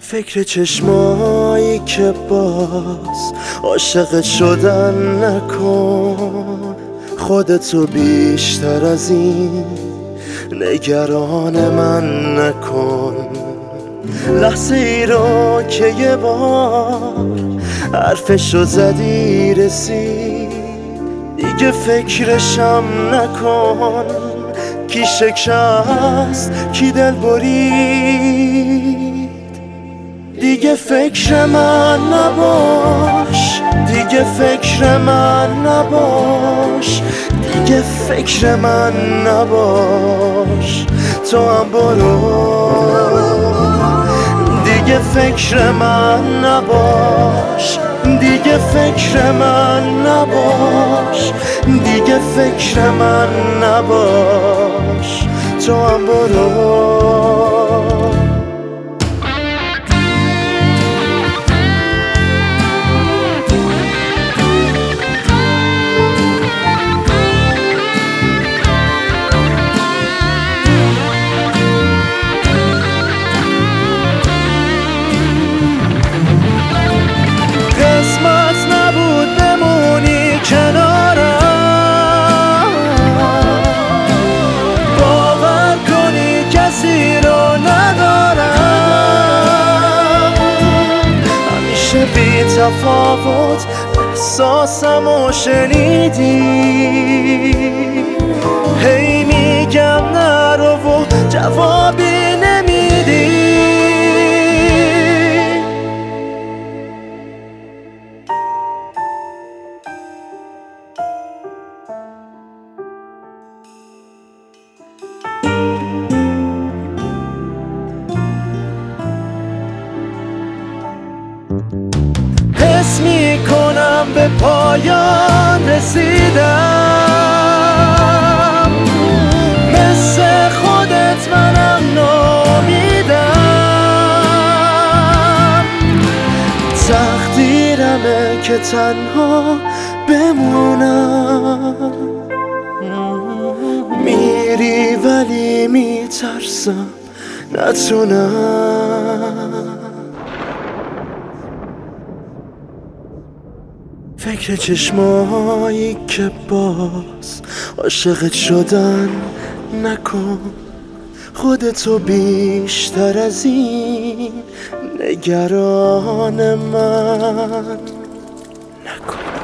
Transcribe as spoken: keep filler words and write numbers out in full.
فکر چشمایی که باز عاشق شدن نکن، خودتو بیشتر از این نگران من نکن. لحظه ای رو که یه بار حرفشو زدی رسید، دیگه فکرشم نکن. کی شکست کی دل برید، دیگه فکر من نباش، دیگه فکر من نباش، دیگه فکر من نباش. تو هم برو، دیگه فکر من نباش، دیگه فکر من نباش، دیگه فکر من نباش. تو هم برو. بی تفاوت احساسمو شنیدی، هی میگم نرو و جوابی نمیدی. حس میکنم به پایان رسیدم، مثل خودت منم نامیدم. تقدیرمه که تنها بمونم، میری ولی میترسم نتونم. فکر چشمایی که باز عاشقت شدن نکن، خودتو بیشتر از این نگران من نکن.